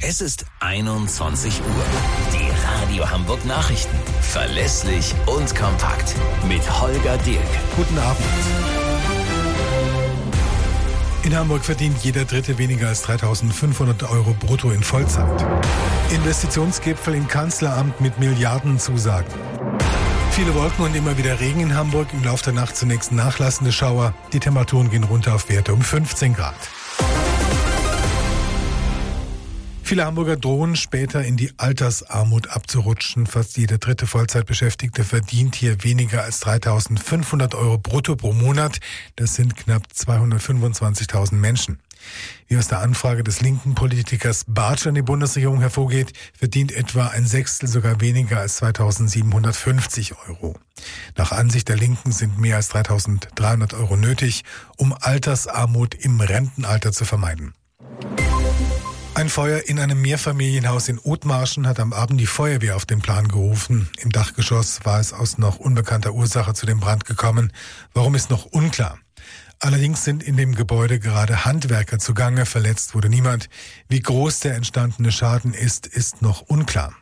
Es ist 21 Uhr. Die Radio Hamburg Nachrichten. Verlässlich und kompakt. Mit Holger Dilk. Guten Abend. In Hamburg verdient jeder Dritte weniger als 3.500 Euro brutto in Vollzeit. Investitionsgipfel im Kanzleramt mit Milliardenzusagen. Viele Wolken und immer wieder Regen in Hamburg. Im Laufe der Nacht zunächst nachlassende Schauer. Die Temperaturen gehen runter auf Werte um 15 Grad. Viele Hamburger drohen später in die Altersarmut abzurutschen. Fast jeder dritte Vollzeitbeschäftigte verdient hier weniger als 3.500 Euro brutto pro Monat. Das sind knapp 225.000 Menschen. Wie aus der Anfrage des linken Politikers Bartsch an die Bundesregierung hervorgeht, verdient etwa ein Sechstel sogar weniger als 2.750 Euro. Nach Ansicht der Linken sind mehr als 3.300 Euro nötig, um Altersarmut im Rentenalter zu vermeiden. Ein Feuer in einem Mehrfamilienhaus in Othmarschen hat am Abend die Feuerwehr auf den Plan gerufen. Im Dachgeschoss war es aus noch unbekannter Ursache zu dem Brand gekommen. Warum ist noch unklar. Allerdings sind in dem Gebäude gerade Handwerker zugange. Verletzt wurde niemand. Wie groß der entstandene Schaden ist noch unklar.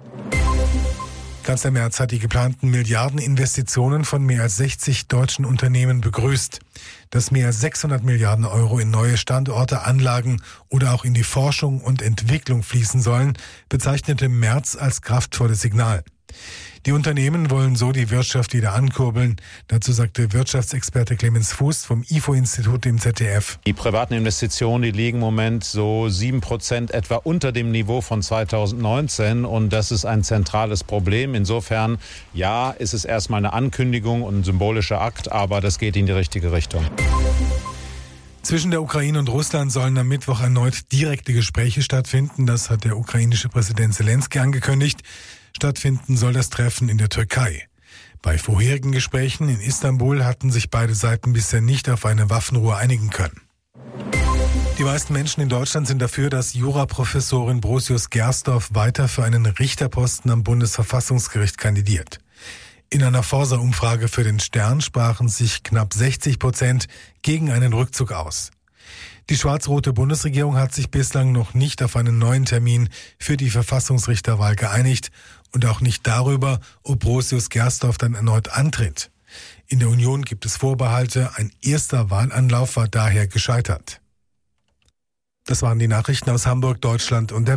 Kanzler Merz hat die geplanten Milliardeninvestitionen von mehr als 60 deutschen Unternehmen begrüßt. Dass mehr als 600 Milliarden Euro in neue Standorte, Anlagen oder auch in die Forschung und Entwicklung fließen sollen, bezeichnete Merz als kraftvolles Signal. Die Unternehmen wollen so die Wirtschaft wieder ankurbeln. Dazu sagte Wirtschaftsexperte Clemens Fuß vom IFO-Institut im ZDF. Die privaten Investitionen, die liegen im Moment so 7% etwa unter dem Niveau von 2019 und das ist ein zentrales Problem. Insofern, ja, ist es erstmal eine Ankündigung und ein symbolischer Akt, aber das geht in die richtige Richtung. Zwischen der Ukraine und Russland sollen am Mittwoch erneut direkte Gespräche stattfinden. Das hat der ukrainische Präsident Selenskyj angekündigt. Stattfinden soll das Treffen in der Türkei. Bei vorherigen Gesprächen in Istanbul hatten sich beide Seiten bisher nicht auf eine Waffenruhe einigen können. Die meisten Menschen in Deutschland sind dafür, dass Juraprofessorin Brosius-Gersdorf weiter für einen Richterposten am Bundesverfassungsgericht kandidiert. In einer Forsa-Umfrage für den Stern sprachen sich knapp 60% gegen einen Rückzug aus. Die schwarz-rote Bundesregierung hat sich bislang noch nicht auf einen neuen Termin für die Verfassungsrichterwahl geeinigt und auch nicht darüber, ob Brosius-Gersdorf dann erneut antritt. In der Union gibt es Vorbehalte, ein erster Wahlanlauf war daher gescheitert. Das waren die Nachrichten aus Hamburg, Deutschland und der